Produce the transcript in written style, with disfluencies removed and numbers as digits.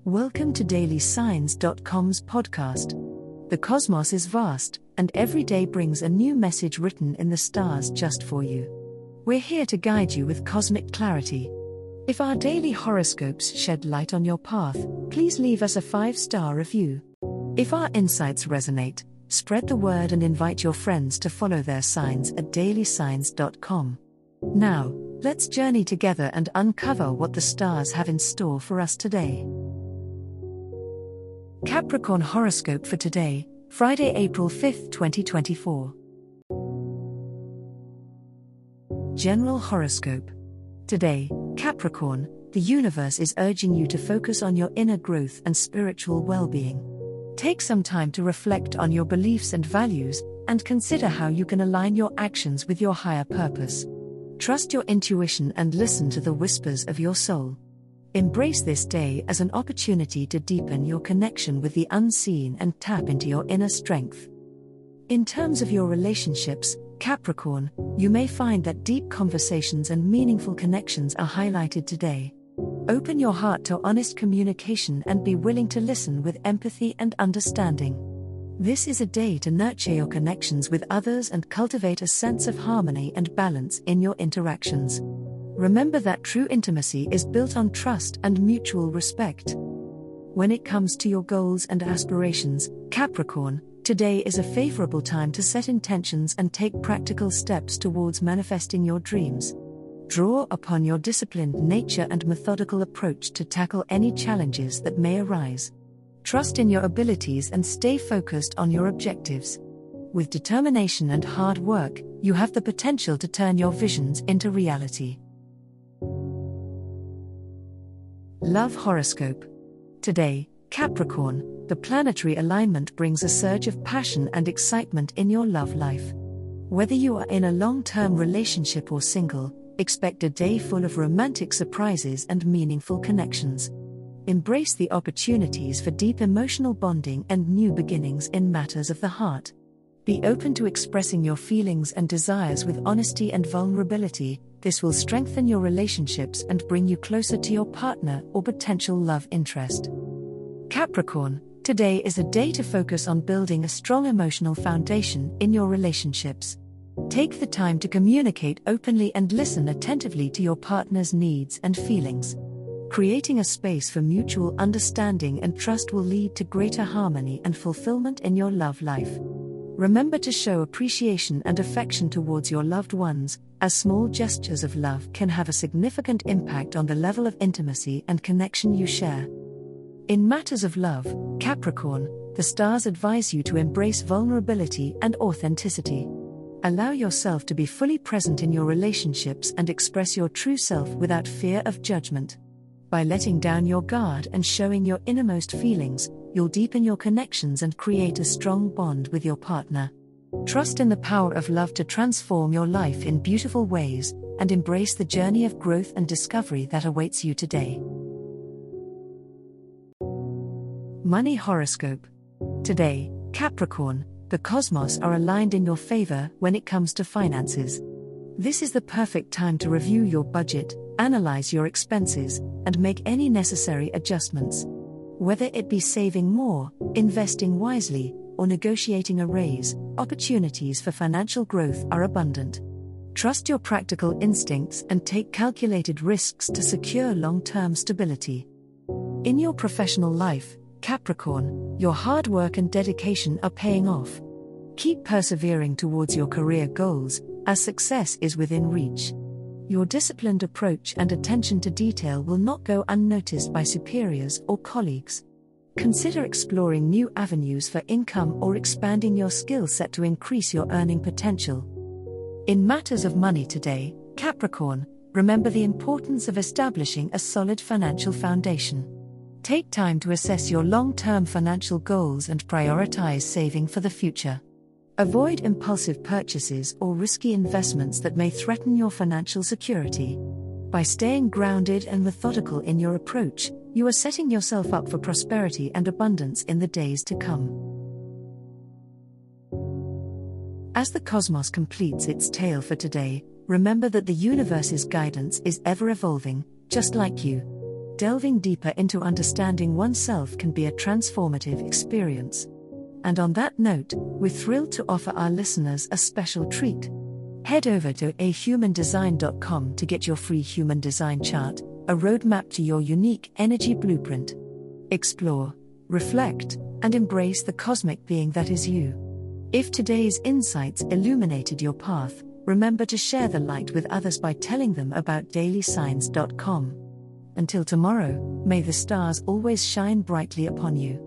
Welcome to DailySigns.com's podcast. The cosmos is vast, and every day brings a new message written in the stars just for you. We're here to guide you with cosmic clarity. If our daily horoscopes shed light on your path, please leave us a 5-star review. If our insights resonate, spread the word and invite your friends to follow their signs at DailySigns.com. Now, let's journey together and uncover what the stars have in store for us today. Capricorn horoscope for today, Friday, April 5, 2024. General horoscope. Today, Capricorn, the universe is urging you to focus on your inner growth and spiritual well-being. Take some time to reflect on your beliefs and values, and consider how you can align your actions with your higher purpose. Trust your intuition and listen to the whispers of your soul. Embrace this day as an opportunity to deepen your connection with the unseen and tap into your inner strength. In terms of your relationships, Capricorn, you may find that deep conversations and meaningful connections are highlighted today. Open your heart to honest communication and be willing to listen with empathy and understanding. This is a day to nurture your connections with others and cultivate a sense of harmony and balance in your interactions. Remember that true intimacy is built on trust and mutual respect. When it comes to your goals and aspirations, Capricorn, today is a favorable time to set intentions and take practical steps towards manifesting your dreams. Draw upon your disciplined nature and methodical approach to tackle any challenges that may arise. Trust in your abilities and stay focused on your objectives. With determination and hard work, you have the potential to turn your visions into reality. Love horoscope. Today, Capricorn, the planetary alignment brings a surge of passion and excitement in your love life. Whether you are in a long-term relationship or single, expect a day full of romantic surprises and meaningful connections. Embrace the opportunities for deep emotional bonding and new beginnings in matters of the heart. Be open to expressing your feelings and desires with honesty and vulnerability. This will strengthen your relationships and bring you closer to your partner or potential love interest. Capricorn, today is a day to focus on building a strong emotional foundation in your relationships. Take the time to communicate openly and listen attentively to your partner's needs and feelings. Creating a space for mutual understanding and trust will lead to greater harmony and fulfillment in your love life. Remember to show appreciation and affection towards your loved ones, as small gestures of love can have a significant impact on the level of intimacy and connection you share. In matters of love, Capricorn, the stars advise you to embrace vulnerability and authenticity. Allow yourself to be fully present in your relationships and express your true self without fear of judgment. By letting down your guard and showing your innermost feelings, you'll deepen your connections and create a strong bond with your partner. Trust in the power of love to transform your life in beautiful ways, and embrace the journey of growth and discovery that awaits you today. Money horoscope. Today, Capricorn, the cosmos are aligned in your favor when it comes to finances. This is the perfect time to review your budget, analyze your expenses, and make any necessary adjustments. Whether it be saving more, investing wisely, or negotiating a raise, opportunities for financial growth are abundant. Trust your practical instincts and take calculated risks to secure long-term stability. In your professional life, Capricorn, your hard work and dedication are paying off. Keep persevering towards your career goals, as success is within reach. Your disciplined approach and attention to detail will not go unnoticed by superiors or colleagues. Consider exploring new avenues for income or expanding your skill set to increase your earning potential. In matters of money today, Capricorn, remember the importance of establishing a solid financial foundation. Take time to assess your long-term financial goals and prioritize saving for the future. Avoid impulsive purchases or risky investments that may threaten your financial security. By staying grounded and methodical in your approach, you are setting yourself up for prosperity and abundance in the days to come. As the cosmos completes its tale for today, remember that the universe's guidance is ever evolving, just like you. delving deeper into understanding oneself can be a transformative experience. And on that note, we're thrilled to offer our listeners a special treat. Head over to ahumandesign.com to get your free human design chart, a roadmap to your unique energy blueprint. Explore, reflect, and embrace the cosmic being that is you. If today's insights illuminated your path, remember to share the light with others by telling them about dailysigns.com. Until tomorrow, may the stars always shine brightly upon you.